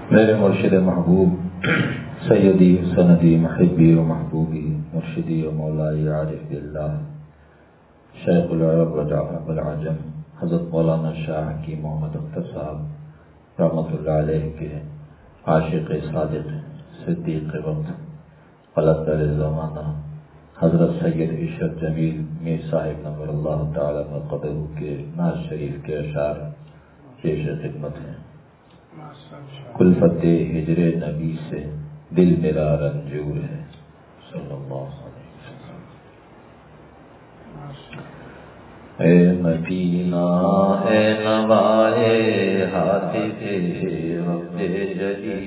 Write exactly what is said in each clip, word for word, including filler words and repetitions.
میرے مرشد محبوب سیدی سندی محبی و محبوبی مرشدی و مولائی عارف باللہ شیخ العرب و جعفر العجم حضرت مولانا شاہ کی محمد اختر صاحب رحمۃ اللہ علیہ کے عاشق صادق صدیق وقت قلندر زمانہ حضرت سید عشرت جمیل میر صاحب نور اللہ تعالی قدر کے ناز شریف کے اشعار پیش خدمت ہیں۔ کلفت ہجر نبی سے دل میرا رنجور ہے صلی اللہ علیہ وسلم۔ اے مدینہ اے نوائے حاطف رب جلیل،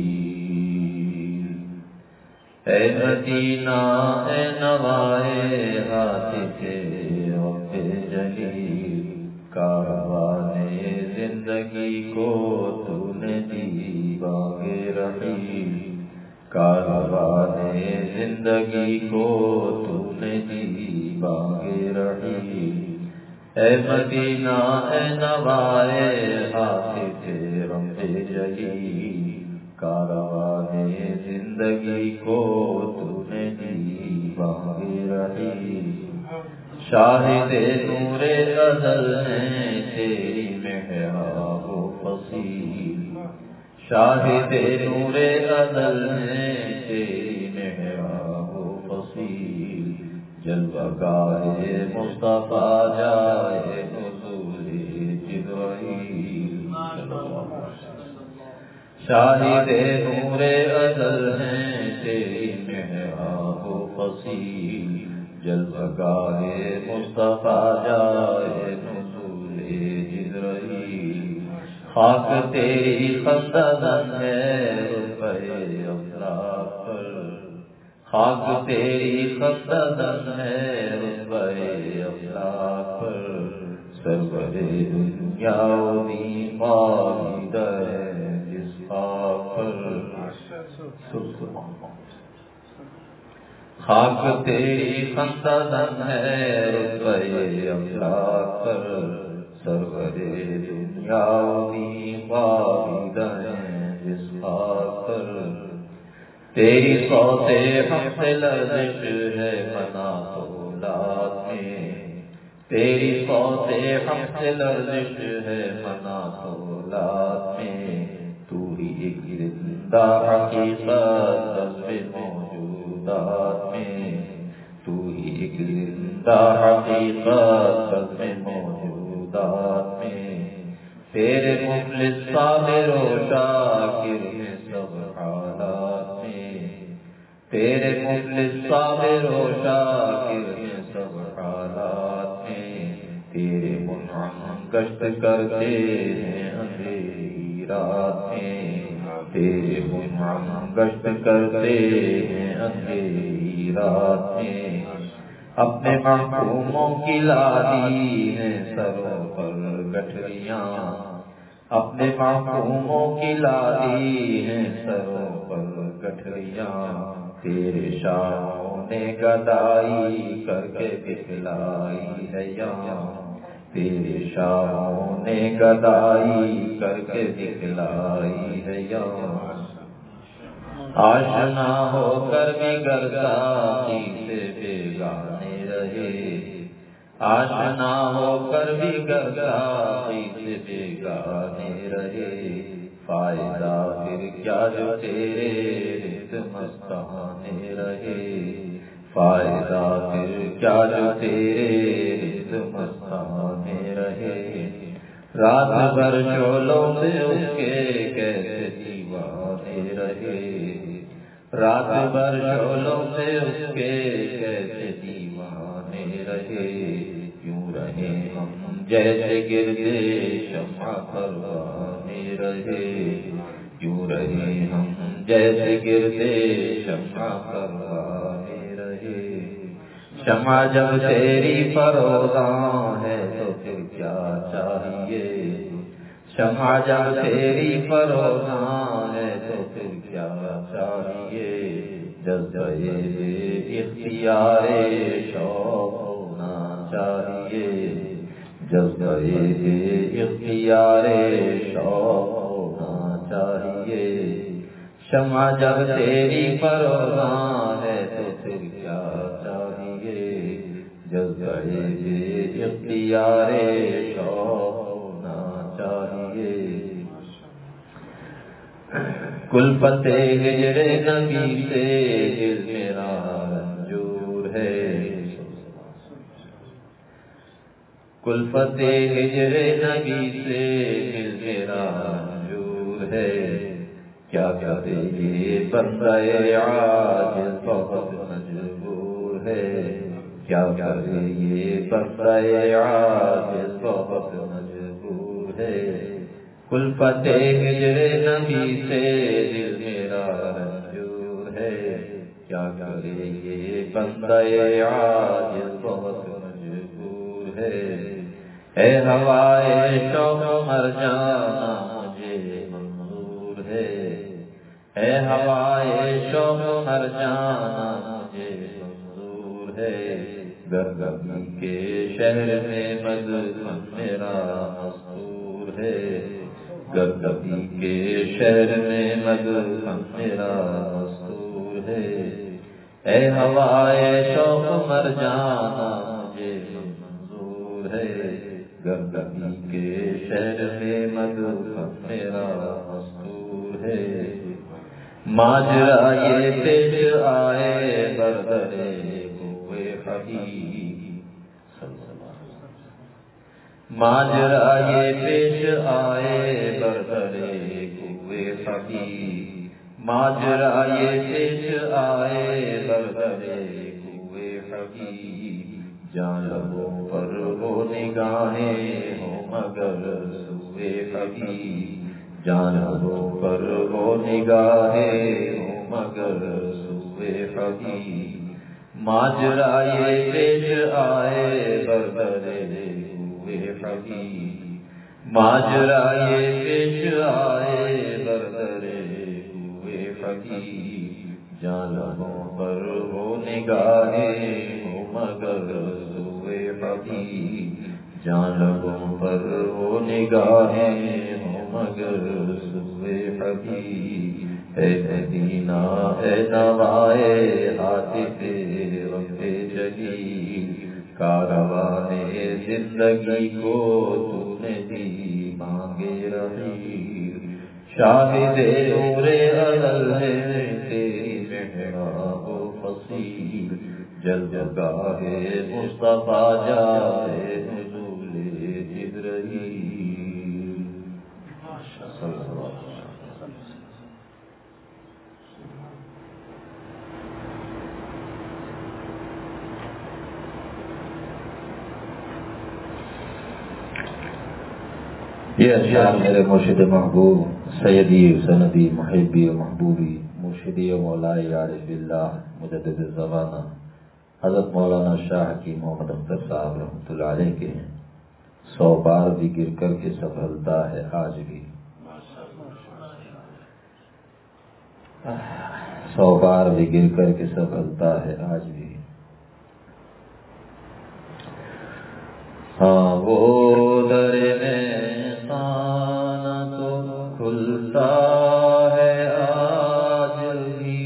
اے مدینہ اے نوائے حاطف رب جلیل، کاروان زندگی کو تو نے دی باغ رحیل، کاروان زندگی کو تو نے دی باغ رحیل، اے مدینہ اے نوائے حاطف رب جلیل، کاروان زندگی کو تو نے دی باغ رحیل، شاہد نور ازل ہے تیری محراب و فصیل، شاہد نور ازل ہے تیری محراب و فصیل، جلوہ گاہ مصطفیٰ جائے حضور جبرائیل، شاہد نور ازل ہے تیری محراب و فصیل، جلوہ گاہ مصطفیٰ جائے نزول جبرائیل، خاک تیری خنددن ہے رتبہ افلاک پر، خاک تیری خنددن ہے رتبہ افلاک پر، سرور دنیا و دین پالیدہ ہے جس خاک پر، خاک تیری خنددن ہے رتبہ افلاک پر، سرور دنیا و دین پالیدہ ہے جس خاک پر، تیری صوت حق سے لرزش ہے مناطولات میں، تیری صوت حق سے لرزش ہے مناطولات میں، تو ہی ایک زندہ حقیقت بزم موجودات میں، تو ہی ایک زندہ حقیقت بزم موجودات میں، تیرے مخلص صابر و شاکر ہیں سب حالات میں، تیرے مخلص صابر و شاکر ہیں سب حالات میں، تیرے منعم گشت کرتے ہیں اندھیری رات میں، تیرے منعم گشت کرتے ہیں اندھیری رات میں، اپنے محکوموں کی لادی ہیں سروں پر گٹھریاں، اپنے محکوموں کی لادی ہیں سروں پر گٹھریاں، تیرے شاہوں نے گدائی کر کے دکھلائی ہے یہاں، تیرے شاہوں نے گدائی کر کے دکھلائی ہے یہاں، آشنا ہو کر بھی گردائی سے بیگانے رہے، آشنا ہو کر بھی گردائی سے بیگانے رہے، فائدہ پھر کیا جو تیرے رت مستانے رہے، فائدہ پھر کیا جو تیرے رت مستانے رہے، رات بھر شعلوں سے اس کے کیسے دیوانے رہے، رات بھر شعلوں سے اس کے کیسے دیوانے رہے، کیوں رہے ہم جیسے گردے شمع پروانے رہے، کیوں رہے ہم جیسے گردے شمع پروانے رہے، شمع جب تیری فروزاں ہے تو پھر کیا چاہیے، شمع جب تیری فروزاں ہے تو پھر کیا چاہیے، جذبہ اختیار شوق ہونا چاہیے، جذبہ اختیار شوق ہونا چاہیے، چاہیے، شمع جب تیری پروان ہے تو پھر کیا چاہیے، جذبہ بے اختیار شوق ہونا چاہیے، کلفت ہجر نبی سے دل میرا رنجور ہے، کلفت ہجر نبی سے دل میرا رنجور ہے، کیا کرے یہ بندہ عاجز بہت مجبور ہے، کیا کرے یہ بندہ عاجز بہت مجبور ہے، کلفت ہجر نبی سے دل میرا رنجور ہے، کیا کرے یہ بندہ عاجز بہت مجبور ہے، اے ہوائے شوق مر جانا مجھے منظور ہے، اے ہوائے شوق مر جانا مجھے منظور ہے، گرگی کے شہر میں مدفن میرا مستور ہے، گرگی کے شہر میں مدفن میرا مستور ہے، اے ہوائے شوق مر جانا مجھے منظور ہے، گرگی کے شہر میں مدفن میرا مستور ہے، ماجرا یہ پیش آئے بردرے کوئے حبیب، ماجرا یہ پیش آئے بردرے کوئے حبیب، ماجرا یہ پیش آئے بردرے کوئے حبیب، جان لبوں پر وہ نگاہیں ہوں مگر سوئے حبیب، جان لبوں پر وہ نگاہیں ہوں مگر سوئے حبیب، ماجرا یہ پیش آئے بردرے کوئے حبیب، ماجرا یہ پیش آئے بردرے کوئے حبیب، جان لبوں پر وہ نگاہیں ہوں مگر سوئے حبیب، جان لبوں پر وہ نگاہیں ہوں مگر سوئے حبیب، اے مدینہ اے نوائے ہاتف رب جلیل، کاروانے زندگی کو تو نے دی مانگے رحیل، شاہد نور ازل ہے تیری محراب و فصیل، جلوگاہ مصطفیٰ جائے نزول جبرائیل، یہ اشعار میرے مرشد محبوب سیدی سندی محبی و محبوبی مرشدی و مولائی عارف باللہ مجدد الزمانہ حضرت مولانا شاہ کی محمد اختر صاحب رحمۃ اللہ علیہ کے ہیں، سو بار بھی گر کر کے سفلتا ہے آج بھی، سو بار بھی گر کر کے سفلتا ہے آج بھی، ہاں وہ در میں خانہ تو کھلتا ہے آج بھی،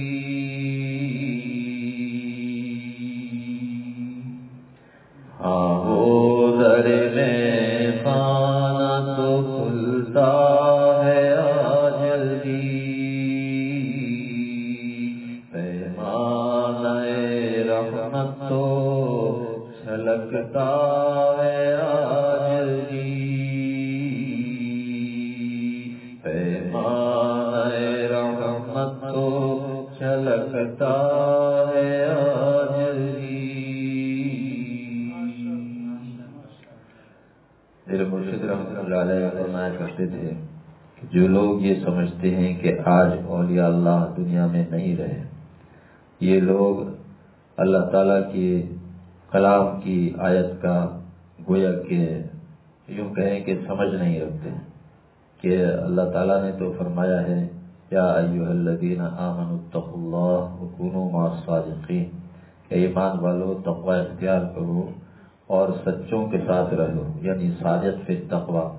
ہاں وہ در میں خانہ تو کھلتا ہے آج بھی، پیمانہ رحمت تو چھلکتا ہے آج بھی، پیمانہ رحمت تو چھلکتا ہے آج بھی۔ میرے مرشد رحمۃ اللہ علیہ فرمایا کرتے تھے کہ جو لوگ یہ سمجھتے ہیں کہ آج اولیاء اللہ دنیا میں نہیں رہے، یہ لوگ اللہ تعالیٰ کی کلام کی آیت کا گویا کہ یوں کہیں کہ سمجھ نہیں رکھتے کہ اللہ تعالیٰ نے تو فرمایا ہے یا ایھا الذین آمنوا اتقوا اللہ وکونوا مع الصادقین، کہ ایمان والو تقوی اختیار کرو اور سچوں کے ساتھ رہو، یعنی صادق فی التقوی،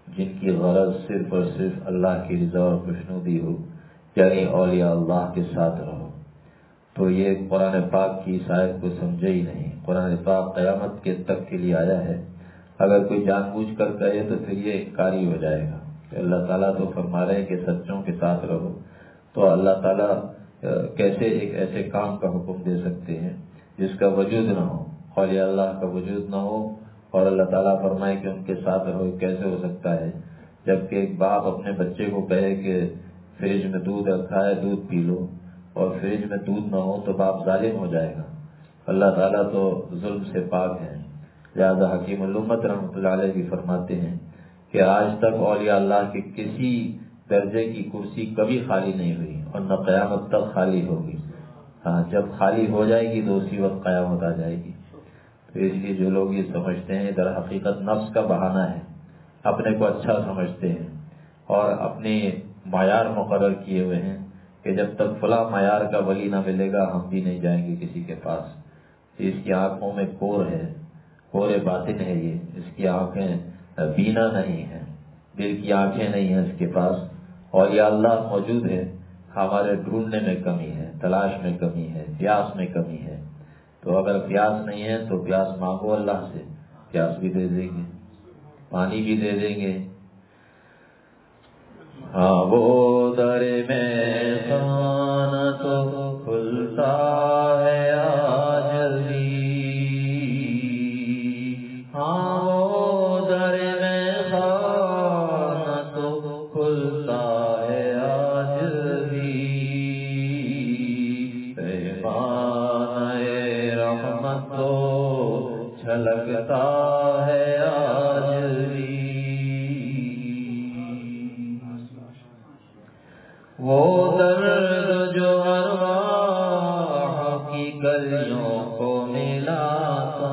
جن کی غرض صرف اور صرف اللہ کی رضا اور خوشنودی ہو، یعنی اولیاء اللہ کے ساتھ رہو، تو یہ قرآن پاک کی اس آیت کو سمجھے ہی نہیں۔ قرآن پاک قیامت کے تک کے لیے آیا ہے، اگر کوئی جان بوجھ کر کہے تو پھر یہ انکاری ہو جائے گا کہ اللہ تعالیٰ تو فرما رہے ہیں کہ سچوں کے ساتھ رہو، تو اللہ تعالیٰ کیسے ایک ایسے کام کا حکم دے سکتے ہیں جس کا وجود نہ ہو، اولیاء اللہ کا وجود نہ ہو، اور اللہ تعالیٰ فرمائے کہ ان کے ساتھ رہو؟ کیسے ہو سکتا ہے؟ جبکہ ایک باپ اپنے بچے کو کہے کہ فریج میں دودھ رکھا ہے، دودھ پی لو، اور فریج میں دودھ نہ ہو تو باپ ظالم ہو جائے گا۔ اللہ تعالیٰ تو ظلم سے پاک ہے، لہذا حکیم الامت رحمۃ اللہ علیہ بھی فرماتے ہیں کہ آج تک اولیاء اللہ کی کسی درجے کی کرسی کبھی خالی نہیں ہوئی اور نہ قیامت تک خالی ہوگی۔ ہاں، جب خالی ہو جائے گی تو اسی وقت قیامت آ جائے گی۔ تو اس لیے جو لوگ یہ سمجھتے ہیں، در حقیقت نفس کا بہانہ ہے، اپنے کو اچھا سمجھتے ہیں اور اپنے معیار مقرر کیے ہوئے ہیں کہ جب تک فلاں معیار کا ولی نہ ملے گا ہم بھی نہیں جائیں گے کسی کے پاس۔ اس کی آنکھوں میں کور ہے، کور باطن ہے، یہ اس کی آنکھیں بینا نہیں ہے، دل کی آنکھیں نہیں ہیں اس کے پاس، اور یا اللہ موجود ہے، ہمارے ڈھونڈنے میں کمی ہے، تلاش میں کمی ہے، پیاس میں کمی ہے۔ تو اگر پیاس نہیں ہے تو پیاس مانگو اللہ سے، پیاس بھی دے دیں گے، پانی بھی دے دیں گے۔ ہاں وہ در میں خانہ تو کھلتا ہے آج بھی، ہاں وہ در میں خانہ تو کھلتا ہے آج بھی، پیمانہ رحمت تو چھلکتا ہے آج بھی، وہ درد جو ارواح کی گلیوں کو ملاتا،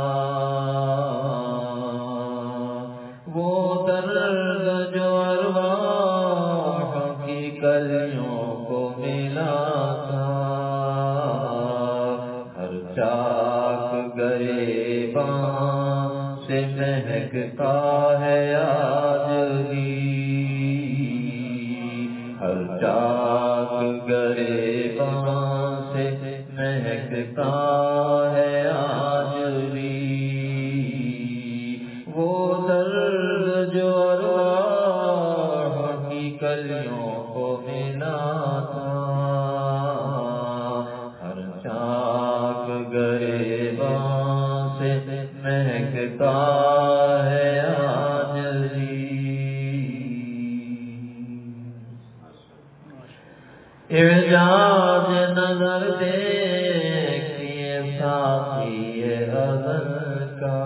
وہ درد جو ارواح کی گلیوں کو ملاتا، ہر چاک گریباں سے مہکتا ہے آج بھی، ہر چاک گریباں سے مہکتا ہے آج بھی، وہ درد جو ارواح کی کلیوں کو ملا تھا، ہر چاک گریباں سے مہکتا ہے آج بھی۔ اعجاز نظر دیکھیے ساقی ازل کا،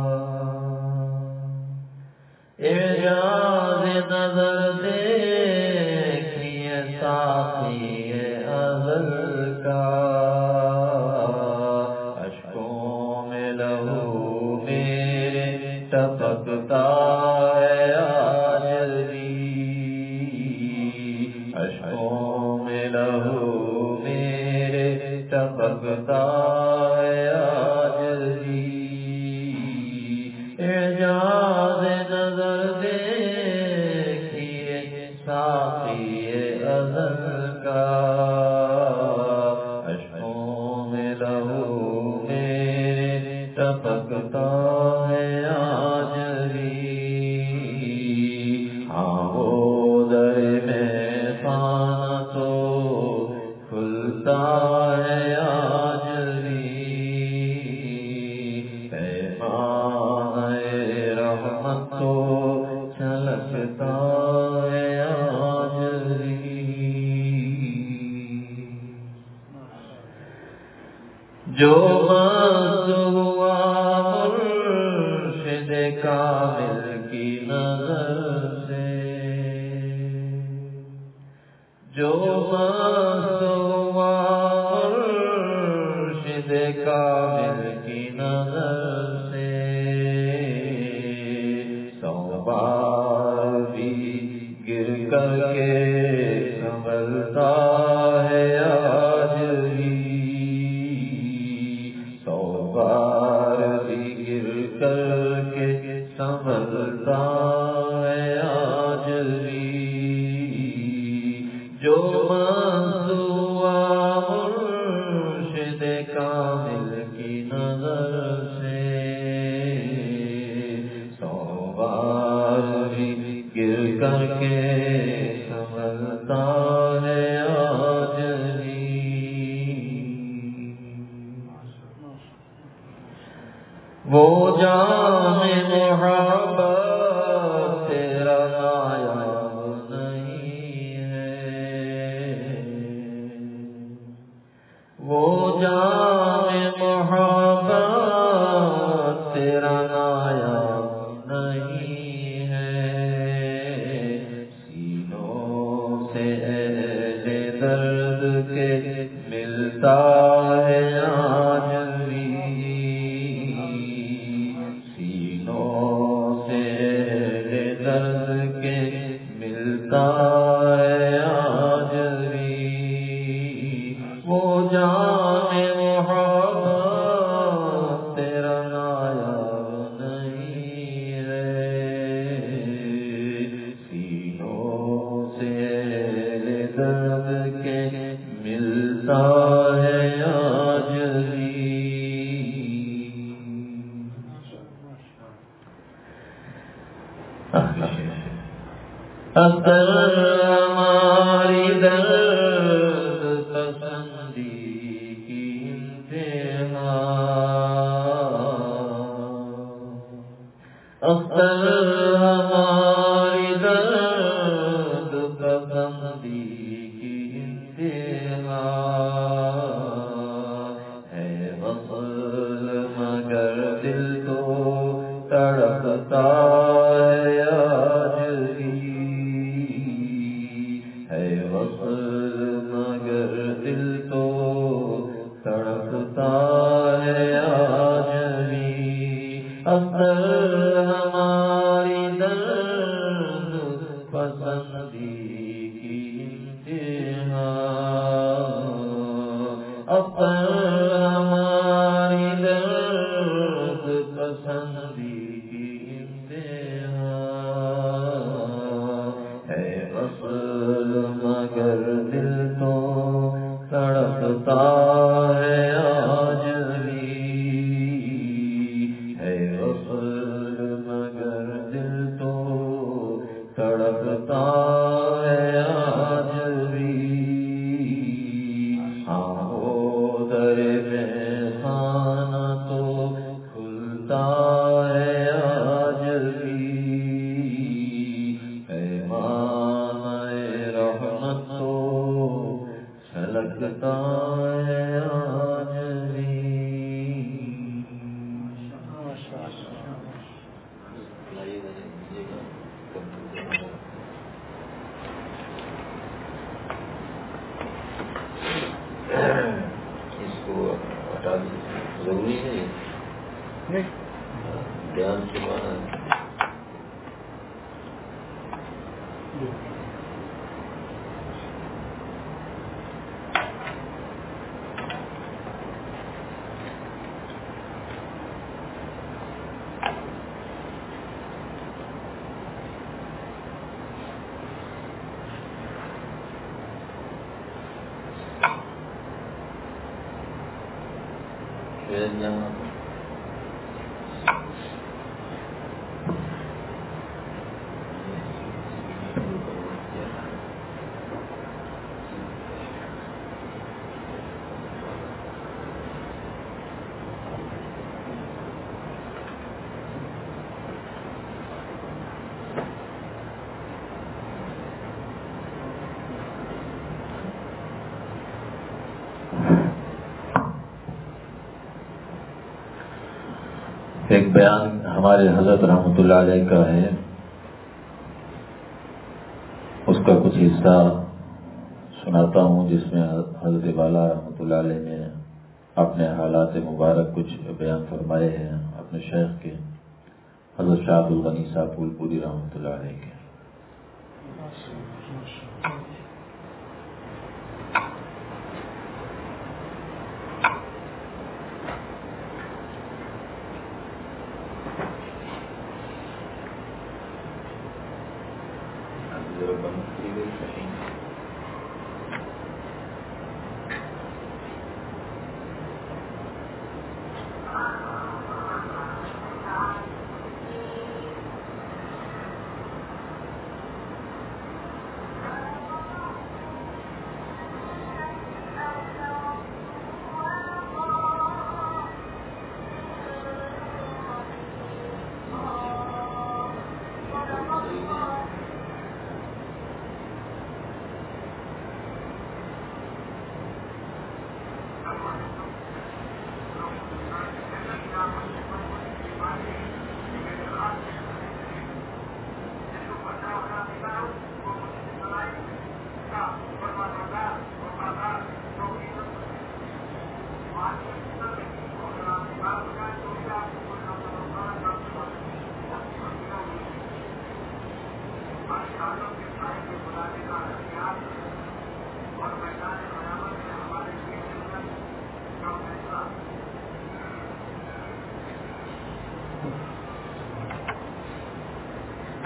اعجاز نظر دیکھیے ساقی ازل کا، اشکوں میں لہو میرے ٹپکتا ہے آج بھی، اشکوں لہو میرے ٹپکتا ہے آج بھی، اعجاز نظر دیکھیے ساقی ازل کا، اشکوں میں لہو میرے ٹپکتا ہے آج بھی، ہاں وہ در میں خانہ تو کھلتا ہے آج بھی، پیمانہ رحمت تو چھلکتا ہے آج بھی، جو مست ہوا مرشد کامل کی نظر سے، جو مست ہوا مرشد کامل کی نظر سے، سو بار بھی گر کر کے سنبھلتا ہے آج بھی، سو بار بھی گر کر کے سنبھلتا ہے جو منصوبہ مرشد کامل کی نظر سے سو بار بھی گر کر کے سنبھلتا ہے آج بھی وہ جام محبت تیرا نایاب نہیں ہے وہ جام محبت تیرا نایاب نہیں ہے سینوں سے اہل درد کے ملتا ہے آج بھی درد کے ملتا ہے آج بھی وہ جان محبت تیرا نایاب نہیں ہے سینوں سے درد کے ملتا ہے آج بھی اختر ہماری درد پسندی کی انتہا اختر ہماری درد پسندی کی انتہا ہے وصل مگر دل تو تڑپتا ہے آج بھی ہے وصل مگر دل تو تڑپتا ہے آج بھی اختر ہماری درد پسندی کی انتہا اختر ہماری درد پسندی مگر دل تو تڑپتا ہے آج بھی ہے وصل مگر دل تو تڑپتا ہے آج بھی آہو در خانہ تو کھلتا ہے آج بھی چھلکتا ہے آج بھی اس کو ہٹا دیجیے ضروری ہے دھیان چھپانا ایک بیان ہمارے حضرت رحمۃ اللہ علیہ کا ہے، اس کا کچھ حصہ سناتا ہوں جس میں حضرت والا رحمۃ اللہ علیہ نے اپنے حالات مبارک کچھ بیان فرمائے ہیں اپنے شیخ کے حضرت شاہ عبد الغنی صاحب پھول پوری رحمۃ اللہ علیہ کے۔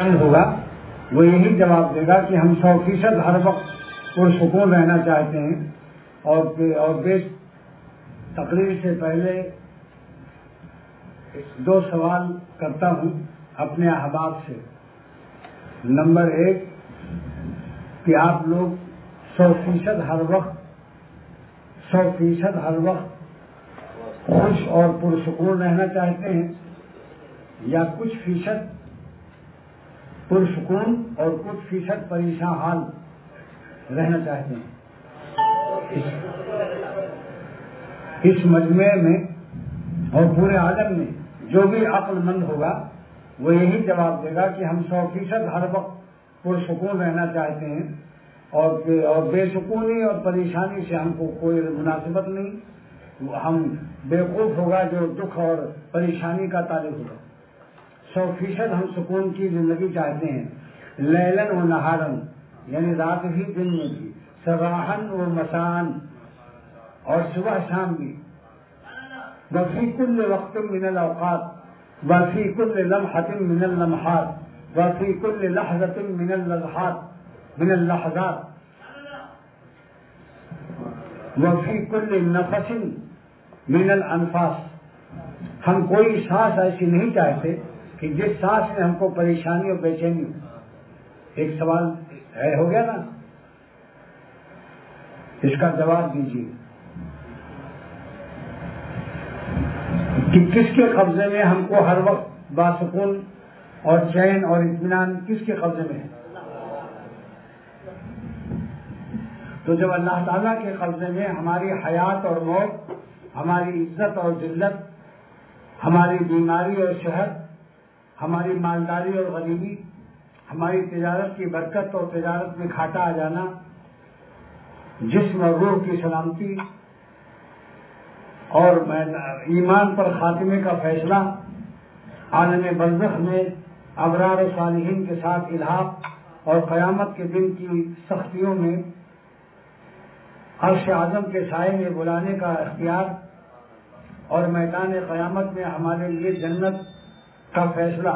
ہوگا وہ یہی جواب دے گا کہ ہم سو فیصد ہر وقت پرسکون رہنا چاہتے ہیں. اور اور بے تقریر سے پہلے دو سوال کرتا ہوں اپنے احباب سے. نمبر ایک کہ آپ لوگ سو فیصد ہر وقت سو فیصد ہر وقت خوش اور پرسکون رہنا چاہتے ہیں یا کچھ فیصد پرسکون اور کچھ فیصد پریشان حال رہنا چاہتے ہیں. اس مجمع میں اور پورے عالم میں جو بھی عقل مند ہوگا وہ یہی جواب دے گا کہ ہم سو فیصد ہر وقت پرسکون رہنا چاہتے ہیں اور اور بے سکونی اور پریشانی سے ہم کو کوئی مناسبت نہیں. ہم بیوقوف ہوگا جو دکھ اور پریشانی کا تعلق ہوگا. سو فیصد ہم سکون کی زندگی چاہتے ہیں. لیلن و نہارن یعنی رات بھی دن میں بھی، صباحن و مسان اور صبح شام بھی. وفی کل وقت من الاوقات وفی کل لمحة من اللمحات وفی کل لحظة من اللحظات من اللحظات وفی کل نفس من الانفاس. ہم کوئی سانس ایسی نہیں چاہتے کہ جس سانس میں ہم کو پریشانی اور بے چینی. ایک سوال ہے ہو گیا نا، اس کا جواب دیجیے کہ کس کے قبضے میں ہم کو ہر وقت باسکون اور چین اور اطمینان کس کے قبضے میں ہے؟ تو جب اللہ تعالیٰ کے قبضے میں ہماری حیات اور موت، ہماری عزت اور ذلت، ہماری بیماری اور صحت، ہماری مالداری اور غریبی، ہماری تجارت کی برکت اور تجارت میں گھاٹا آ جانا، جسم اور روح کی سلامتی اور ایمان پر خاتمے کا فیصلہ، عالم برزخ میں ابرار و صالحین کے ساتھ الحاق اور قیامت کے دن کی سختیوں میں عرش اعظم کے سائے میں بلانے کا اختیار اور میدان قیامت میں ہمارے لیے جنت کا فیصلہ.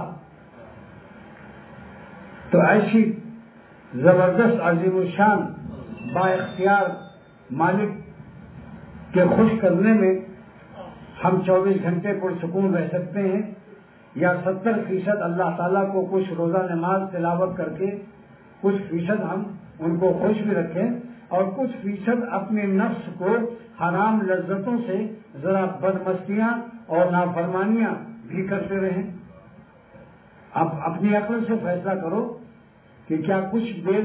تو ایسی زبردست عظیم الشان با اختیار مالک کے خوش کرنے میں ہم چوبیس گھنٹے پرسکون رہ سکتے ہیں یا ستر فیصد اللہ تعالیٰ کو کچھ روزہ نماز تلاوت کر کے کچھ فیصد ہم ان کو خوش بھی رکھیں اور کچھ فیصد اپنے نفس کو حرام لذتوں سے ذرا بدمستیاں اور نافرمانیاں بھی کرتے رہیں. اب اپنی عقل سے فیصلہ کرو کہ کیا کچھ دیر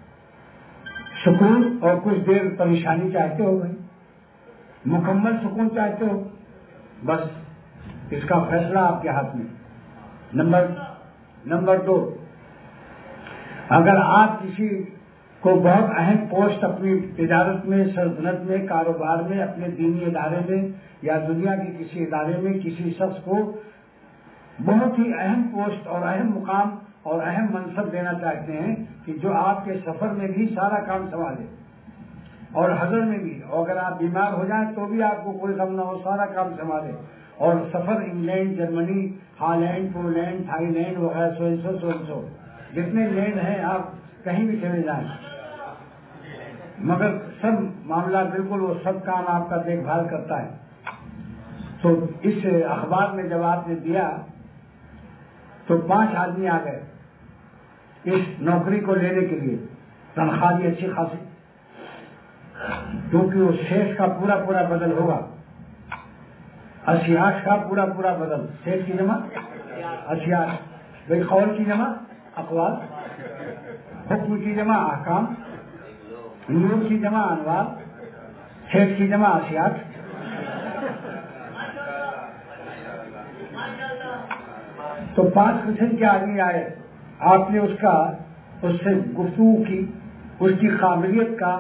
سکون اور کچھ دیر پریشانی چاہتے ہو بھائی؟ مکمل سکون چاہتے ہو؟ بس اس کا فیصلہ آپ کے ہاتھ میں. نمبر نمبر دو، اگر آپ کسی کو بہت اہم پوسٹ اپنی تجارت میں، سلطنت میں، کاروبار میں، اپنے دینی ادارے میں یا دنیا کے کسی ادارے میں کسی شخص کو بہت ہی اہم پوسٹ اور اہم مقام اور اہم منصب دینا چاہتے ہیں کہ جو آپ کے سفر میں بھی سارا کام سنبھالے اور حضر میں بھی، اور اگر آپ بیمار ہو جائیں تو بھی آپ کو کوئی غم نہ ہو، سارا کام سنبھالے، اور سفر England, Germany, Holland, Poland, Thailand وغیرہ سو سو سو سو جتنے لینڈ ہیں آپ کہیں بھی چلے جائیں، مگر سب معاملہ بالکل وہ سب کام آپ کا دیکھ بھال کرتا ہے. تو اس اخبار میں جب آپ نے دیا تو پانچ آدمی آ گئے اس نوکری کو لینے کے لیے، تنخواہ بھی اچھی خاصی، کیونکہ وہ شیخ کا پورا پورا بدل ہوگا، اشیاش کا پورا پورا بدل. شیخ کی جمع اشیاش، بھائی قول کی جمع اقوال، حکم کی جمع احکام، نور کی جمع انوار، شیخ کی جمع اشیاش. تو پانچ قسم کے آدمی آئے، آپ نے اس کا اس سے گفتگو کی، اس کی قابلیت کا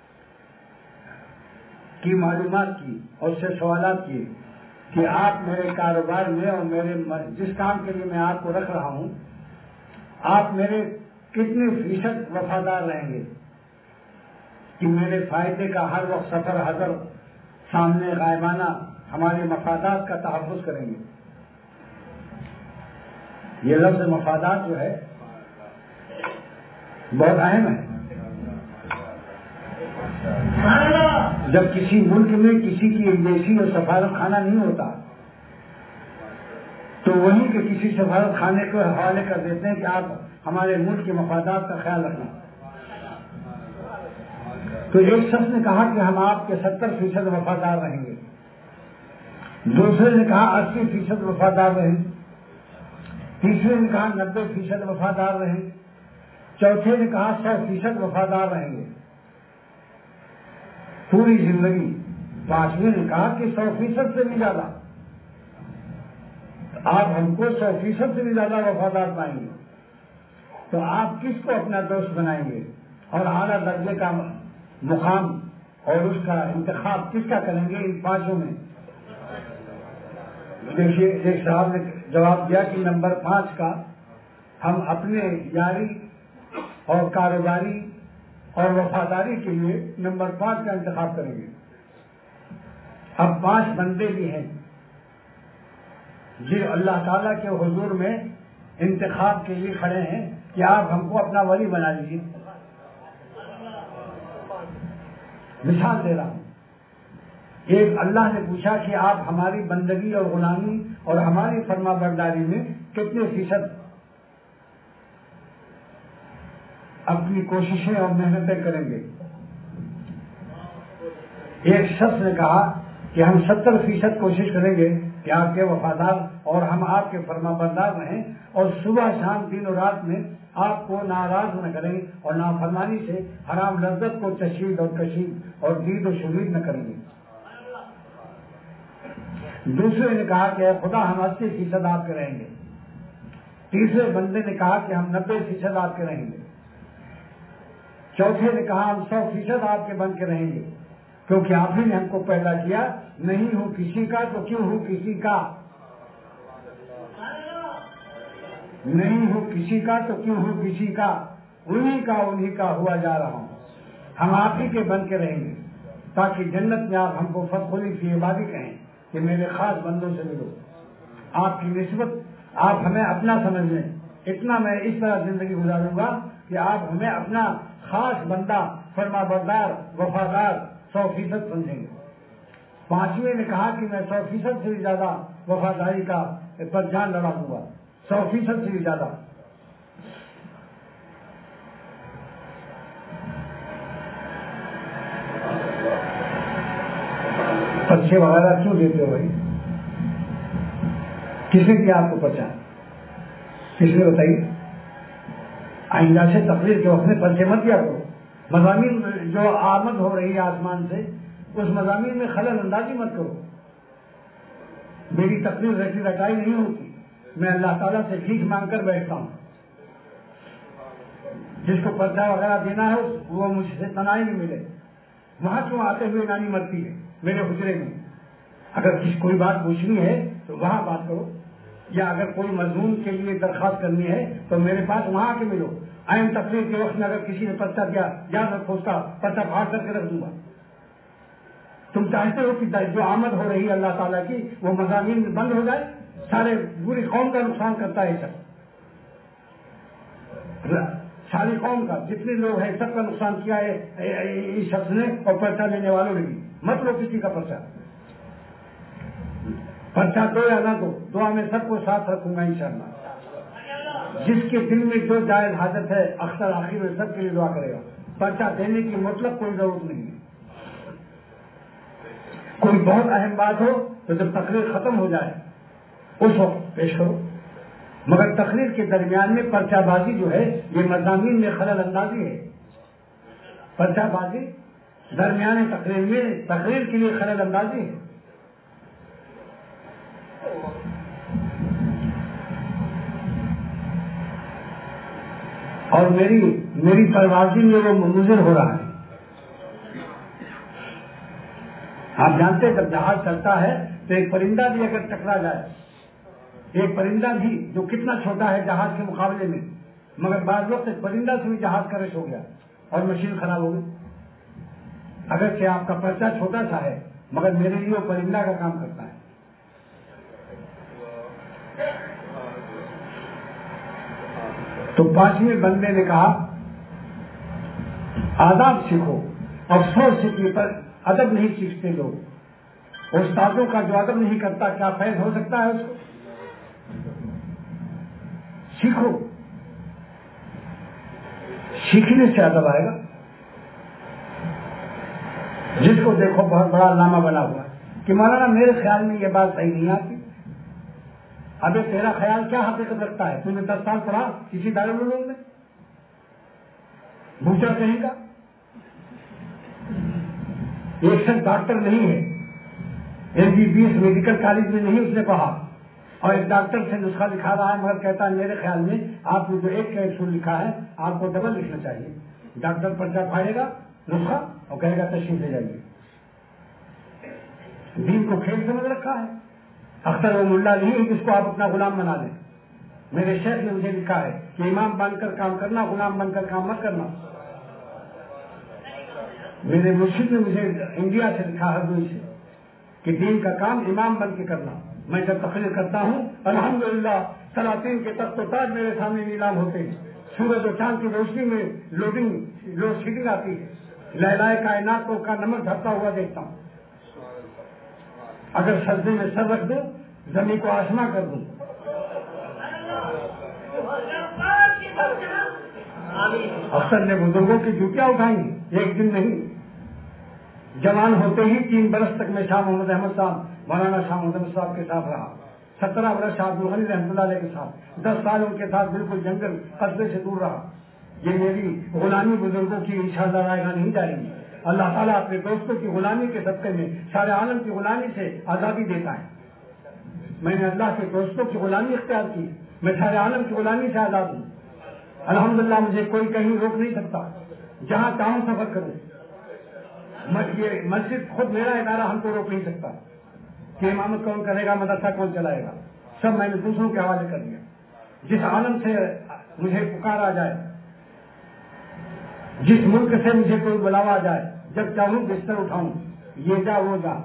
کی معلومات کی اور اس سے سوالات کیے کہ آپ میرے کاروبار میں اور میرے جس کام کے لیے میں آپ کو رکھ رہا ہوں، آپ میرے کتنے فیصد وفادار رہیں گے کہ میرے فائدے کا ہر وقت سفر حضر سامنے غائبانہ ہمارے مفادات کا تحفظ کریں گے. یہ لفظ مفادات جو ہے بہت اہم ہے. جب کسی ملک میں کسی کی ایمبیسی اور سفارت خانہ نہیں ہوتا تو وہیں کے کسی سفارت خانے کو حوالے کر دیتے ہیں کہ آپ ہمارے ملک کے مفادات کا خیال رکھنا. تو ایک شخص نے کہا کہ ہم آپ کے ستر فیصد وفادار رہیں گے، دوسرے نے کہا اسی فیصد وفادار رہیں، تیسرے نے کہا نبے فیصد وفادار رہیں، چوتھے نے کہا سو فیصد وفادار رہیں گے پوری زندگی. پانچویں نے کہا کہ سو فیصد سے بھی زیادہ، آپ ہم کو سو فیصد سے بھی زیادہ وفادار پائیں گے. تو آپ کس کو اپنا دوست بنائیں گے اور اعلیٰ درجے کا مقام اور اس کا انتخاب کس کا کریں گے ان پانچوں میں؟ دیکھیے ایک صاحب نے جواب دیا کہ نمبر پانچ کا ہم اپنے یاری اور کاروباری اور وفاداری کے لیے نمبر پانچ کا انتخاب کریں گے. اب پانچ بندے بھی ہیں جو اللہ تعالیٰ کے حضور میں انتخاب کے لیے کھڑے ہیں کہ آپ ہم کو اپنا ولی بنا لیجیے. مثال دے رہا ہوں، ایک اللہ نے پوچھا کہ آپ ہماری بندگی اور غلامی اور ہماری فرما برداری میں کتنے فیصد اپنی کوششیں اور محنتیں کریں گے. ایک شخص نے کہا کہ ہم ستر فیصد کوشش کریں گے کہ آپ کے وفادار اور ہم آپ کے فرما بردار رہیں اور صبح شام دن و رات میں آپ کو ناراض نہ کریں اور نافرمانی سے حرام لذت کو تشہیر اور کشید اور دید و شہید نہ کریں گے. دوسرے نے کہا کہ اے خدا ہم اسی فیصد آپ کے رہیں گے. تیسرے بندے نے کہا کہ ہم نبے فیصد آپ کے رہیں گے. چوتھے نے کہا ہم سو فیصد آپ کے بن کے رہیں گے کیونکہ آپ ہی نے ہم کو پیدا کیا. نہیں ہوں کسی کا تو کیوں ہوں کسی کا، نہیں ہوں کسی کا تو کیوں ہوں کسی کا، انہی کا انہی کا ہوا جا رہا ہوں. ہم آپ ہی کے بن کے رہیں گے تاکہ جنت میں آپ ہم کو فتخوری فی عبادی کہیں کہ میرے خاص بندوں سے ملو. آپ کی نسبت آپ ہمیں اپنا سمجھ لیں. اتنا میں اس طرح زندگی گزاروں گا کہ آپ ہمیں اپنا خاص بندہ فرما بردار وفادار سو فیصد سمجھیں گے. پانچویں نے کہا کہ میں سو فیصد سے بھی زیادہ وفاداری کا پر جان لڑا دوں گا، سو فیصد سے بھی زیادہ. پرچے وغیرہ کیوں دیتے ہو بھائی؟ کس نے کیا آپ کو پرچہ؟ کس نے بتائیے؟ آئندہ سے تقریر کے وقت میں پرچے مت دیا کرو. مضامین جو آمد ہو رہی ہے آسمان سے اس مضامین میں خلل اندازی مت کرو. میری تقریر رٹی رٹائی نہیں ہوتی، میں اللہ تعالیٰ سے بھیک مانگ کر بیٹھتا ہوں. جس کو پرچہ وغیرہ دینا ہے وہ مجھ سے تنہائی نہیں ملے. وہاں کیوں آتے ہوئے نانی مرتی ہے میرے حجرے میں؟ اگر کسی کوئی بات پوچھنی ہے تو وہاں بات کرو، یا اگر کوئی مضمون کے لیے درخواست کرنی ہے تو میرے پاس وہاں کے ملو. اہم تقریر کے وقت میں اگر کسی نے پرچہ دیا یاد رکھو اس کا پرچہ پھاڑ کر کے رکھ دوں گا. تم چاہتے ہو کہ جو آمد ہو رہی ہے اللہ تعالیٰ کی وہ مضامین بند ہو جائے؟ سارے پوری قوم کا نقصان کرتا ہے سب، ساری قوم کا جتنے لوگ ہیں سب کا نقصان کیا ہے اس شخص نے اور پرچہ لینے والوں نے بھی. مت لو کسی کا پرچہ. پرچہ دو یا نہ دو دعا میں سب کو ساتھ رکھوں گا انشاءاللہ. جس کے دل میں جو جائز حاجت ہے اکثر آخر میں سب کے لیے دعا کرے گا. پرچہ دینے کی مطلب کوئی ضرورت نہیں ہے. کوئی بہت اہم بات ہو تو جب تقریر ختم ہو جائے اس وقت پیش کرو، مگر تقریر کے درمیان میں پرچہ بازی جو ہے یہ مضامین میں خلل اندازی ہے. پرچہ بازی درمیان تقریر میں تقریر کے لیے خلل اندازی ہے. اور میری میری پروازی میں وہ مضر ہو رہا ہے. آپ جانتے ہیں جب جہاز چلتا ہے تو ایک پرندہ بھی اگر ٹکرا جائے، ایک پرندہ بھی جو کتنا چھوٹا ہے جہاز کے مقابلے میں، مگر بعض وقت ایک پرندہ سے بھی جہاز کا رش ہو گیا اور مشین خراب ہو گئی. اگرچہ آپ کا پرچہ چھوٹا سا ہے مگر میرے لیے وہ پرندہ کا کام کرتا ہے. تو پانچویں بندے نے کہا آداب سیکھو. افسوس سے پر ادب نہیں سیکھتے لوگ. استادوں کا جو ادب نہیں کرتا کیا فیض ہو سکتا ہے اس کو؟ سیکھو, سیکھنے سے ادب آئے گا. جس کو دیکھو بہت بڑا علامہ بنا ہوا کہ مولانا میرے خیال میں یہ بات صحیح نہیں آتی. ابھی تیرا خیال کیا حقیقت رکھتا ہے؟ تم نے دس سال پڑھا کسی دارالعلوم میں؟ بھوچا کہیں کا ایک شخص ڈاکٹر نہیں ہے, M B B S medical college میں نہیں اس نے پڑھا, اور ایک ڈاکٹر سے نسخہ لکھا رہا ہے مگر کہتا ہے میرے خیال میں آپ نے جو ایک کیپسول لکھا ہے آپ کو ڈبل لکھنا چاہیے. ڈاکٹر پرچہ پھاڑے گا نسخہ اور کہے گا تشریف لے جائیے. دین کو کھیل سمجھ رکھا ہے. اختر و ملا نہیں جس کو آپ اپنا غلام بنا لیں. میرے شیخ نے مجھے لکھا ہے کہ امام بن کر کام کرنا, غلام بن کر کام مت کرنا. میرے مرشد نے مجھے انڈیا سے لکھا ہے سے کہ دین کا کام امام بن کے کرنا. میں جب تقریر کرتا ہوں الحمدللہ سلاطین کے تخت و تاج میرے سامنے نیلام ہوتے ہیں. سورج و چاند کی روشنی میں لوڈنگ لوڈ شیڈنگ آتی ہے. لہلائے کائنات کو کا نمک دھرتا ہوا دیکھتا ہوں. اگر سجدے میں سر رکھ دوں زمین کو آسماں کر دوں. افسر نے بزرگوں کی جوتیاں اٹھائیں ایک دن نہیں. جوان ہوتے ہی تین برس تک میں شاہ محمد احمد صاحب مولانا شاہ محمد احمد صاحب کے ساتھ رہا. سترہ برس شاہ عبد الغنی رحمۃ اللہ علیہ کے ساتھ. دس سال ان کے ساتھ بالکل جنگل قصبے سے دور رہا. یہ میری غلامی بزرگوں کی انشاءاللہ رائے گاہ نہیں جائے گی. اللہ تعالیٰ اپنے دوستوں کی غلامی کے صدقے میں سارے عالم کی غلامی سے آزادی دیتا ہے. میں نے اللہ کے دوستوں کی غلامی اختیار کی, میں سارے عالم کی غلامی سے آزاد ہوں. الحمدللہ مجھے کوئی کہیں روک نہیں سکتا. جہاں چاہوں سفر کروں. یہ مسجد خود میرا ادارہ ہم کو روک نہیں سکتا کہ امامت کون کرے گا, مدرسہ کون چلائے گا, سب میں نے دوسروں کے حوالے کر دیا. جس عالم سے مجھے پکار آ جائے, جس ملک سے مجھے کوئی بلاوا آ جائے, جب چاہوں بستر اٹھاؤں, یہ جا وہ جا.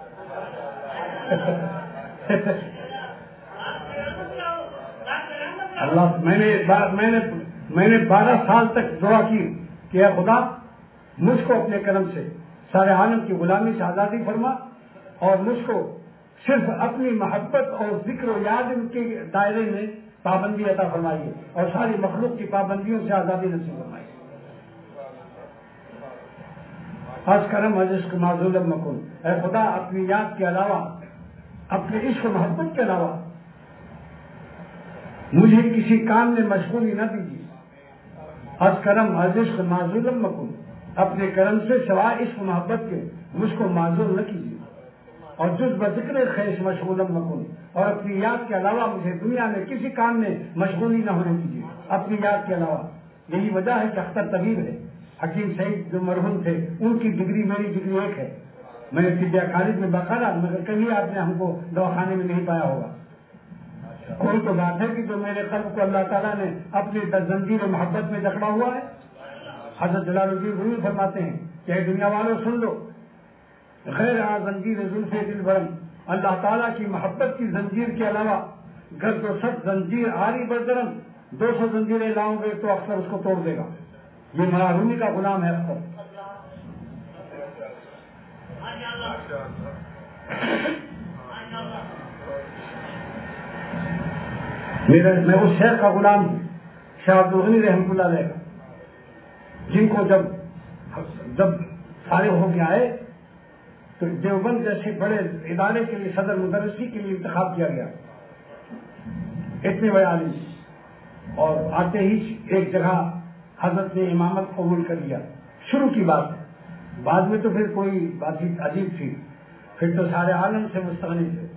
اللہ میں نے میں نے میں نے بارہ سال تک دعا کی کہ اے خدا مجھ کو اپنے کرم سے سارے عالم کی غلامی سے آزادی فرما, اور مجھ کو صرف اپنی محبت اور ذکر و یاد ان کے دائرے میں پابندی عطا فرمائیے, اور ساری مخلوق کی پابندیوں سے آزادی نصیب فرمائیے. از کرم از عشق معذول مکن. اے خدا اپنی یاد کے علاوہ, اپنے عشق و محبت کے علاوہ مجھے کسی کام میں مشغولی نہ دیجیے. از کرم از عشق معذول مکن. اپنے کرم سے سوائے عشق و محبت کے مجھ کو معذور نہ کیجیے. اور جز بذکر خیش مشغول مکن. اور اپنی یاد کے علاوہ مجھے دنیا میں کسی کام میں مشغولی نہ ہونے دیجیے اپنی یاد کے علاوہ. یہی وجہ ہے کہ اختر طبیب ہے. حکیم سعید جو مرحوم تھے ان کی ڈگری میری ڈگری ایک ہے. میں نے طبیہ کالج میں باقاعدہ, مگر کبھی آپ نے ہم کو دواخانے میں نہیں پایا ہوگا. کوئی تو بات ہے کہ جو میرے قلب کو اللہ تعالیٰ نے اپنی زنجیر محبت میں جکڑا ہوا ہے. حضرت جلال الدین رومی فرماتے ہیں کہ اے دنیا والوں سن لو, غیر آ زنجیر زلف دل برم, اللہ تعالیٰ کی محبت کی زنجیر کے علاوہ گرد و سخت زنجیر آری بردرم, دو سو زنجیریں لاؤں گے تو اکثر اس کو توڑ دے گا. یہ مولا رومی کا غلام ہے اکثر. میرا میں اس شیخ کا غلام ہوں, شاہ عبد الغنی رحمۃ اللہ علیہ کا, جن کو جب جب فارغ ہو کے آئے تو دیوبند جیسے بڑے ادارے کے لیے صدر مدرسی کے لیے انتخاب کیا گیا. اتنے بڑے عالم, اور آتے ہی ایک جگہ حضرت نے امامت قبول کر لیا. شروع کی بات ہے, بعد میں تو پھر کوئی بات ہی عجیب تھی, پھر تو سارے عالم سے مستغنی تھے.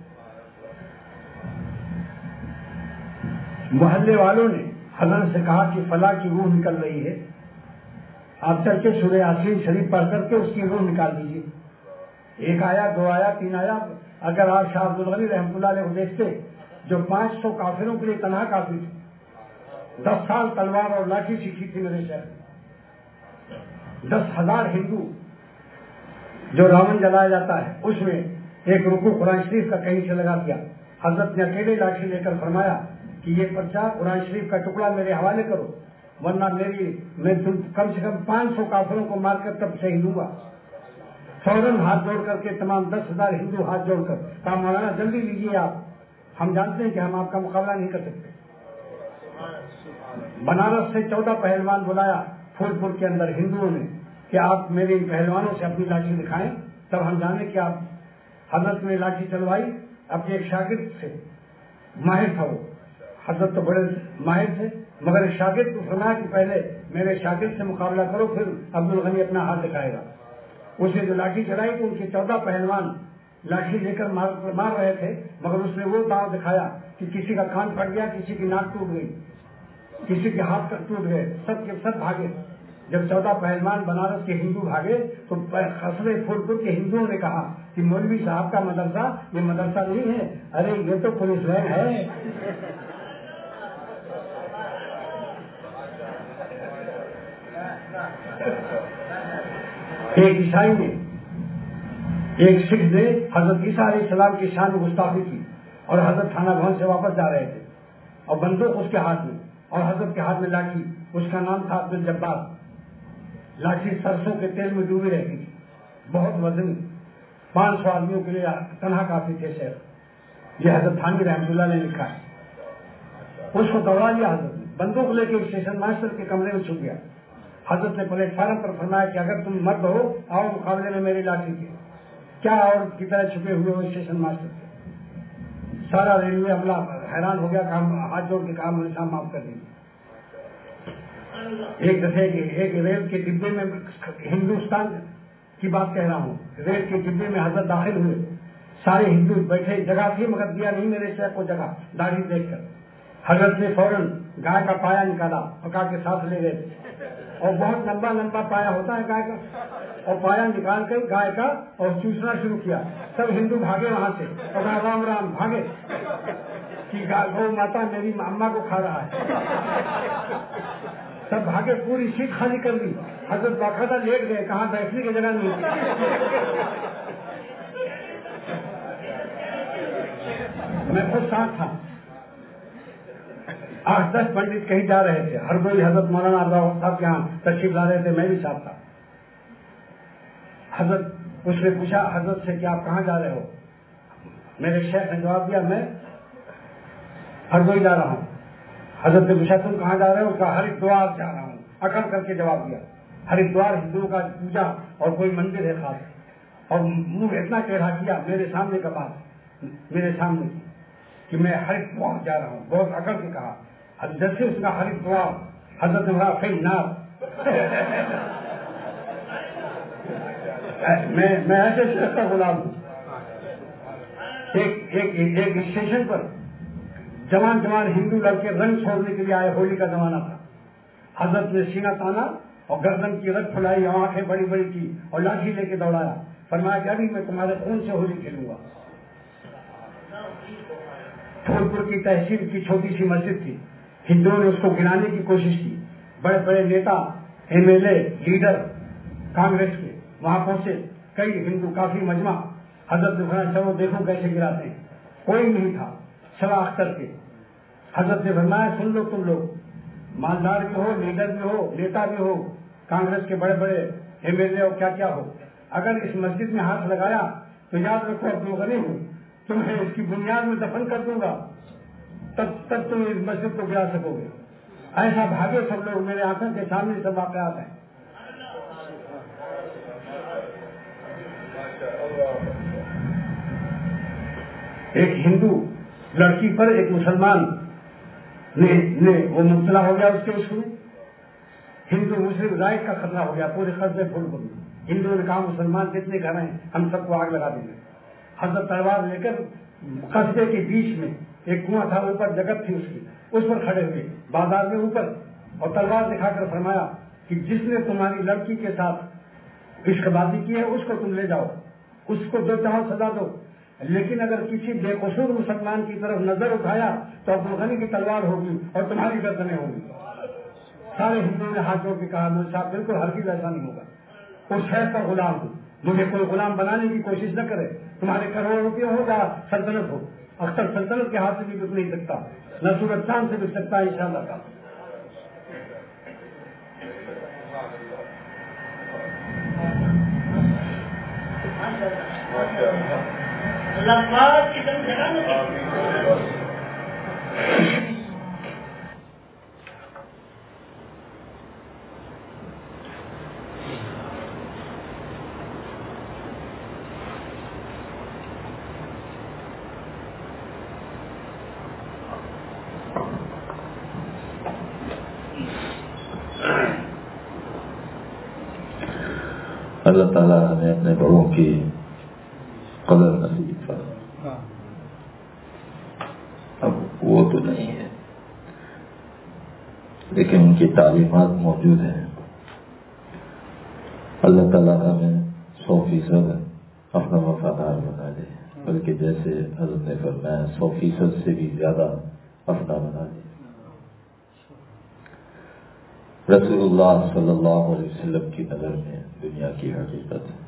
محلے والوں نے حضرت سے کہا کہ فلاں کی روح نکل رہی ہے, آپ چل کے سورہ یاسین شریف پڑھ کر کے اس کی روح نکال دیجیے. ایک آیا, دو آیا, تین آیا. اگر آپ شاہ عبد الغنی رحمۃ اللہ علیہ کو دیکھتے جو پانچ سو کافروں کے لیے تنہا کافی تھے, دس سال تلوار اور لاٹھی سیکھی تھی میرے شہر میں, دس ہزار ہندو جو راون جلایا جاتا ہے اس میں ایک رکوع قرآن شریف کا کہیں سے لگا دیا. حضرت نے اکیلے لاٹھی لے کر فرمایا کہ یہ پرچہ قرآن شریف کا ٹکڑا میرے حوالے کرو, ورنہ میری میں کم سے کم پانچ سو کافروں کو مار کر تب شہید ہوں گا. فوراً ہاتھ جوڑ کر کے تمام دس ہزار ہندو ہاتھ جوڑ کر کہا مولانا جلدی لیجیے آپ, ہم جانتے ہیں کہ ہم آپ کا مقابلہ نہیں کر سکتے. بنارس سے چودہ پہلوان بلایا پھول پور کے اندر ہندوؤں نے کہ آپ میرے پہلوانوں سے اپنی لاٹھی دکھائیں, تب ہم جانے کہ آپ. حضرت نے لاٹھی چلوائی اپنے ایک شاگرد سے, ماہر تھا وہ, حضرت تو بڑے ماہر تھے مگر ایک شاگرد کو فرمایا کہ پہلے میرے شاگرد سے مقابلہ کرو پھر عبد الغنی اپنا ہاتھ دکھائے گا. اس نے جو لاٹھی چلائی تو ان کے چودہ پہلوان لاٹھی لے کر مار, مار رہے تھے مگر اس نے وہ داؤ دکھایا کہ کسی کا کان پھٹ گیا, کسی کی ناک ٹوٹ گئی, کسی کے ہاتھ ٹوٹ گئے, سب کے سب بھاگے. جب چودہ پہلوان بنارس کے ہندو بھاگے تو قصبے پھول پور کے ہندوؤں نے کہا کہ مولوی صاحب کا مدرسہ یہ مدرسہ نہیں ہے, ارے یہ تو پولیس وین ہے. ایک عیسائی نے, ایک سکھ نے حضرت عیسیٰ علیہ السلام کی شان میں گستاخی کی اور حضرت تھانہ بھون سے واپس جا رہے تھے اور بندوق اس کے ہاتھ میں اور حضرت کے ہاتھ میں لاٹھی. اس کا نام تھا عبد الجبار. لاٹھی سرسوں کے تیل میں ڈوبی رہتی تھی, بہت وزنی, پانچ سو آدمیوں کے لیے تنہا کافی تھے شہر. یہ حضرت تھانوی رحمۃ اللہ نے لکھا ہے. اس کو دوڑا لیا حضرت نے, بندوق لے کے اسٹیشن ماسٹر کے کمرے میں چھپ گیا. حضرت نے پلیٹ فارم پر فرمایا کہ اگر تم مرد ہو آؤ مقابلے میں میری لاٹھی کے. کیا اور کی طرح چھپے ہوئے ہو اسٹیشن ماسٹر سے. سارا ریلوے عملہ حیران ہو گیا کہ ہم ہاتھ جوڑ کے کام نظام معاف کر دیجیے. ایک دفعہ ایک ریل کے ڈبے میں, ہندوستان کی بات کہہ رہا ہوں, ریل کے ڈبے میں حضرت داخل ہوئے. سارے ہندو بیٹھے, جگہ تھی مگر دیا نہیں میرے شیخ کو جگہ داڑھی دیکھ کر. حضرت نے فوراً گائے کا پایا نکالا, پکا کے ساتھ لے گئے اور بہت لمبا لمبا پایا ہوتا ہے گائے کا, اور پایا نکال کر گائے کا اور چوسنا شروع کیا. سب ہندو بھاگے وہاں سے اور رام رام بھاگے کہ گو ماتا میری اماں کو کھا رہا ہے. سب بھاگے, پوری سیٹ خالی کر دی. حضرت باقاعدہ لیٹ گئے, کہاں بیٹھنے کی جگہ نہیں تھی. میں خود ساتھ تھا. آٹھ دس پنڈت کہیں جا رہے تھے, ہر کوئی حضرت مولانا عبداللہ صاحب کے یہاں تشریف لا رہے تھے, میں بھی ساتھ تھا. حضرت اس نے پوچھا حضرت سے کہ آپ کہاں جا رہے ہو. میرے شیخ نے جواب دیا میں ہر کوئی جا رہا ہوں. حضرت نے پوچھا تم کہاں جا رہے ہو, کہا ہریدوار جا رہا ہوں. اکڑ کر کے جواب دیا. ہریدوار ہندوؤں کا پوجا اور کوئی مندر ہے خاص, اور منہ اتنا ٹیڑھا کیا میرے سامنے کا بات میرے سامنے کہ میں ہریدوار جا رہا ہوں. بہت اکڑ کے کہا. جیسے اس کا ہریدوار حضرت نے کہا فی نار. میں میں ایسے شیخ کا غلام ہوں. ایک ایک اسٹیشن پر جوان جوان ہندو لڑکے رنگ چھوڑنے کے لیے آئے, ہولی کا زمانہ تھا. حضرت نے سینہ تانا اور گردن کی رگ پھلائی, آنکھیں بڑی بڑی کی اور لاٹھی لے کے دوڑایا. فرمایا کہ ابھی میں تمہارے خون سے ہولی کھیلوں گا. پھول پور کی تحصیل کی چھوٹی سی مسجد تھی, ہندوؤں نے اس کو گرانے کی کوشش کی. بڑے بڑے نیتا, M L A, leader Congress کے وہاں پہنچے, کئی ہندو, کافی مجمع. حضرت نے فرمایا چلو دیکھو کیسے گراتے ہیں. کوئی نہیں تھا سوا اختر کے. حضرت نے فرمایا سن لو تم لوگ, مالدار بھی ہو, لیڈر بھی ہو, نیتا بھی ہو, کانگریس کے بڑے بڑے ایم ایل اے ہو, کیا کیا ہو, اگر اس مسجد میں ہاتھ لگایا تو یاد رکھو عبد الغنی ہوں, تمہیں اس کی بنیاد میں دفن کر دوں گا, تب تب تم اس مسجد کو گرا سکو گے. ایسا بھاگے سب لوگ, میرے آنکھوں کے سامنے سب واقعات ہیں. ایک ہندو لڑکی پر ایک مسلمان نے, نے وہ مبتلا ہو گیا اس کے اس میں. ہندو مسلم رائٹ کا خطرہ ہو گیا پورے قصبے پھول پور میں. ہندوؤں نے کہا مسلمان جتنے گھر ہیں ہم سب کو آگ لگا دیں گے. حضرت تلوار لے کر قصبے کے بیچ میں ایک کنواں تھا, اوپر جگت تھی اس کی, اس پر کھڑے ہوئے بازار میں اوپر, اور تلوار دکھا کر فرمایا کہ جس نے تمہاری لڑکی کے ساتھ عشق بازی کی ہے اس کو تم لے جاؤ, اس کو جو چاہو سزا دو, لیکن اگر کسی بے قصور مسلمان کی طرف نظر اٹھایا تو عبد الغنی کی تلوار ہوگی اور تمہاری گردنیں ہوگی. سارے ہندوؤں نے ہاتھ جوڑ کے کہا مول صاحب بالکل ہرگز ایسا نہیں ہوگا, اس شہر کا غلام ہوں, مجھے کوئی غلام بنانے کی کوشش نہ کرے. تمہارے کروڑوں روپیے ہوگا, سلطنت ہو, اکثر سلطنت کے ہاتھ سے بھی بک نہیں سکتا, نہ سورج چاند سے بک سکتا ہے انشاءاللہ کا. اللہ پاک کی طرف جگہ اللہ تعالیٰ ہمیں اپنے بڑوں کی قدر نصیب فرمائے. اب وہ تو نہیں ہے لیکن ان کی تعلیمات موجود ہیں. اللہ تعالیٰ ہمیں سو فیصد اپنا وفادار بنا دے، بلکہ جیسے حضرت نے فرمایا سو فیصد سے بھی زیادہ اپنا بنا دے. رسول اللہ صلی اللہ علیہ وسلم کی نظر میں دنیا کی حقیقت ہے.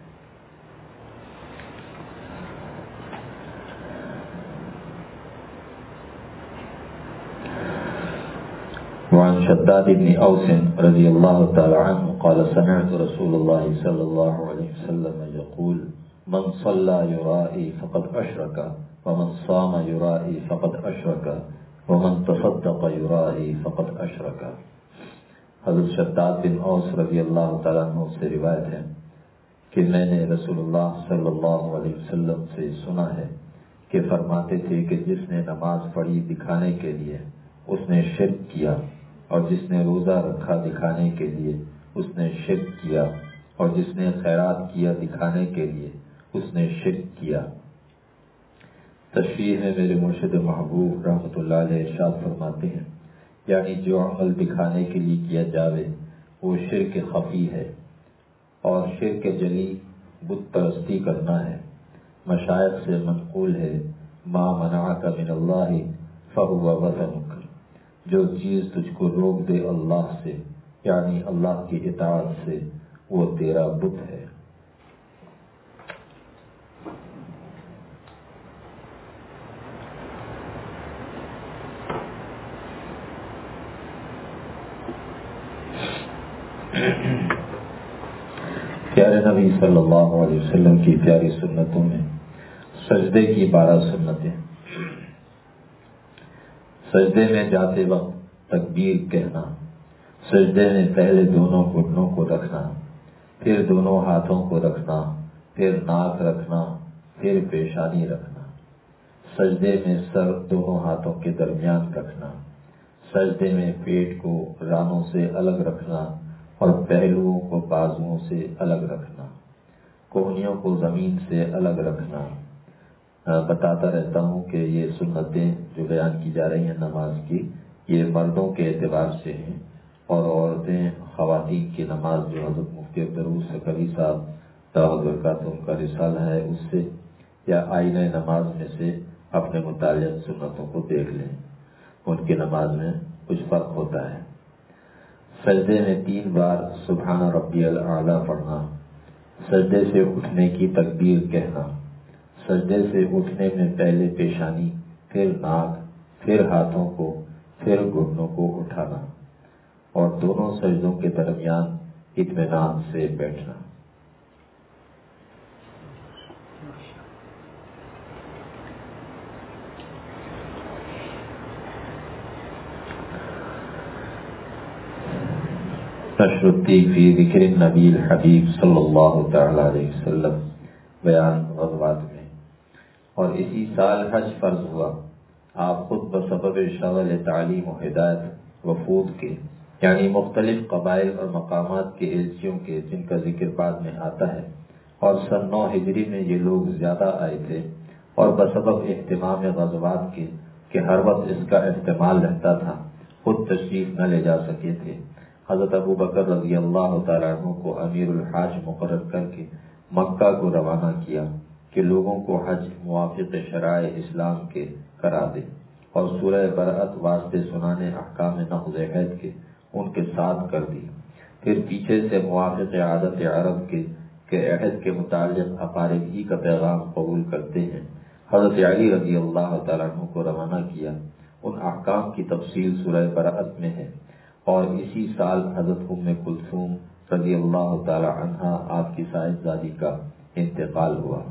وعن شداد بن اوس رضی اللہ تعالی عنہ قال سمعت رسول اللہ صلی اللہ علیہ وسلم يقول من صلى يرائي فقد اشرك ومن صام يرائي فقد اشرك ومن تصدق يرائي فقد اشرك. حضرت شداد بن اوس رضی اللہ تعالیٰ عنہ سے روایت ہے کہ میں نے رسول اللہ صلی اللہ علیہ وسلم سے سنا ہے کہ فرماتے تھے کہ جس نے نماز پڑھی دکھانے کے لیے اس نے شرک کیا، اور جس نے روزہ رکھا دکھانے کے لیے اس نے شرک کیا، اور جس نے خیرات کیا دکھانے کے لیے اس نے شرک کیا. تشریح میں میرے مرشد محبوب رحمۃ اللہ علیہ ارشاد فرماتے ہیں یعنی جو عمل دکھانے کے لیے کیا جاوے وہ شرک خفی ہے، اور شرک جلی بت پرستی کرنا ہے. مشائخ سے منقول ہے ما منعک من اللہ فہو وطنک، جو چیز تجھ کو روک دے اللہ سے یعنی اللہ کی اطاعت سے وہ تیرا بت ہے. پیارے نبی صلی اللہ علیہ وسلم کی پیاری سنتوں میں سجدے کی بارہ سنتیں. سجدے میں جاتے وقت تکبیر کہنا، سجدے میں پہلے دونوں گھٹنوں کو رکھنا، پھر دونوں ہاتھوں کو رکھنا، پھر ناک رکھنا، پھر پیشانی رکھنا، سجدے میں سر دونوں ہاتھوں کے درمیان رکھنا، سجدے میں پیٹ کو رانوں سے الگ رکھنا اور پہلوؤں کو بازوؤں سے الگ رکھنا، کوہنیوں کو زمین سے الگ رکھنا. بتاتا رہتا ہوں کہ یہ سنتیں جو بیان کی جا رہی ہیں نماز کی، یہ مردوں کے اعتبار سے ہیں، اور عورتیں خواتین کی نماز جو حضرت مفتی عبدالروف سکری صاحب دعوت برکات ان کا رسالہ ہے اس سے یا آئینہ نماز میں سے اپنے متعلق سنتوں کو دیکھ لیں، ان کی نماز میں کچھ فرق ہوتا ہے. سجدے میں تین بار سبحان ربی الاعلیٰ پڑھنا، سجدے سے اٹھنے کی تکبیر کہنا، سجدے سے اٹھنے میں پہلے پیشانی، پھر ناک، پھر ہاتھوں کو، پھر گھٹنوں کو اٹھانا، اور دونوں سجدوں کے درمیان اطمینان سے بیٹھنا. نشرتی فی ذکر النبی الحبیب صلی اللہ تعالی علیہ وسلم بیان غزوات میں. اور اسی سال حج فرض ہوا. آپ خود بسبب شغل تعلیم و ہدایت وفود کے یعنی مختلف قبائل اور مقامات کے ایلچیوں کے جن کا ذکر بعد میں آتا ہے، اور سن نو ہجری میں یہ لوگ زیادہ آئے تھے، اور بسبب اہتمام غزوات کے کہ ہر وقت اس کا احتمال رہتا تھا خود تشریف نہ لے جا سکے تھے، حضرت ابو بکر رضی اللہ تعالیٰ عنہ کو امیر الحاج مقرر کر کے مکہ کو روانہ کیا کہ لوگوں کو حج موافق شرائع اسلام کے کرا دے، اور سورہ برأت واسطے سنانے احکام نقض عہد کے ان کے ساتھ کر دی. پھر پیچھے سے موافق عادت عرب کے کہ عہد کے متعلق اقارب ہی کا پیغام قبول کرتے ہیں، حضرت علی رضی اللہ تعالیٰ عنہ کو روانہ کیا. ان احکام کی تفصیل سورہ برأت میں ہے. اور اسی سال حضرت ام کلثوم رضی اللہ تعالی عنہا آپ کی صاحبزادی کا انتقال ہوا.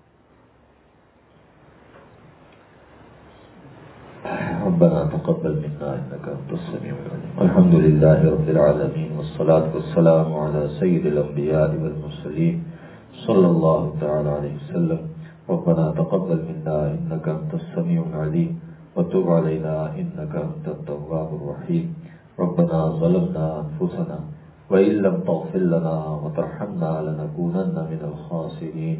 ربنا تقبل منا انك انت السميع العليم. الحمد لله رب العالمين والصلاة والسلام على سيد الانبياء والمرسلين صلى الله تعالى عليه وسلم. ربنا تقبل منا انك انت السميع العليم وتب علينا انك انت التواب الرحيم. ربنا ظلمنا انفسنا وان لم تغفر لنا وترحمنا لنكونن من الخاسرين.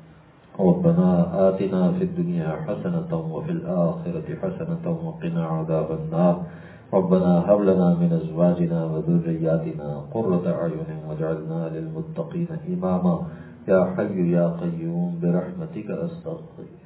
ربنا آتنا في الدنيا حسنة وفي الآخرة حسنة وقنا عذاب النار. ربنا هب لنا من أزواجنا وذرياتنا قرة أعين واجعلنا للمتقين إماما. يا حي يا قيوم برحمتك أستغيث.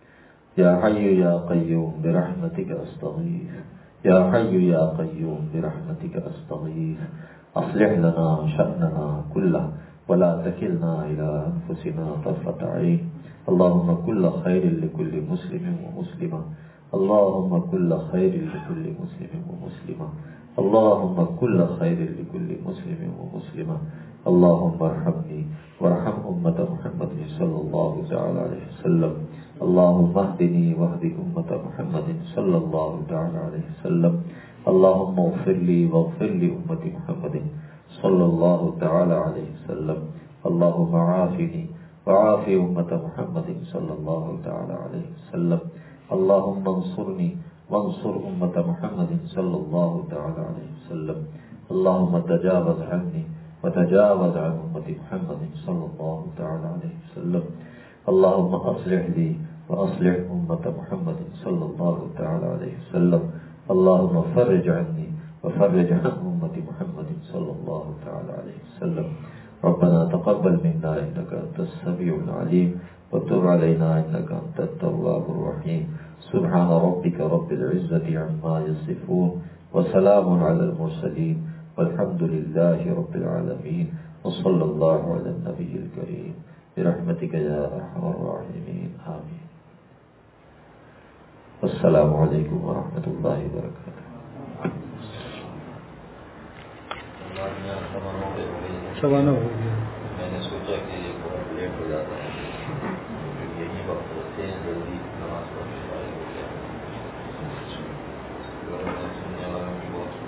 يا حي يا قيوم برحمتك أستغيث. يا حي يا قيوم برحمتك أستغيث. أصلح لنا شأننا كله ولا تكلنا إلى أنفسنا طرفة عين. اللهم كل خير لكل مسلم ومسلمة. اللهم كل خير لكل مسلم ومسلمة. اللهم كل خير لكل مسلم ومسلمة. اللهم ارحمني وارحم أمة محمد صلى الله تعالى عليه وسلم. اللهم اهدني واهد أمة محمد صلى الله تعالى عليه وسلم. اللهم اغفر لي واغفر لأمة محمد صلى الله تعالى عليه وسلم. اللهم عافني وعافي أمة محمد صلى الله تعالى عليه وسلم. اللهم انصرني وانصر أمة محمد صلى الله تعالى عليه وسلم. اللهم تجاوز عني وتجاوز عن أمة محمد صلى الله تعالى عليه وسلم. اللهم أصلح لي وأصلح أمة محمد صلى الله تعالى عليه وسلم. اللهم فرج عني وفرج عن أمة محمد صلى الله تعالى عليه وسلم. ربنا تقبل منا إنك أنت السميع العليم وتب علينا إنك أنت التواب الرحيم. سبحان ربك رب العزة عما يصفون وسلام على المرسلين والحمد لله رب العالمين وصلى الله على النبي الكريم برحمتك يا أرحم الراحمين آمين. السلام علیکم ورحمۃ اللہ وبرکاتہ. سوانا ہو گیا. میں نے سوچا کہ بہت لیٹ ہو جاتا ہے، یہی وقت ہوتے ہیں جلدی نماز پڑھنے والے ہو گیا. سننے والوں کی بہت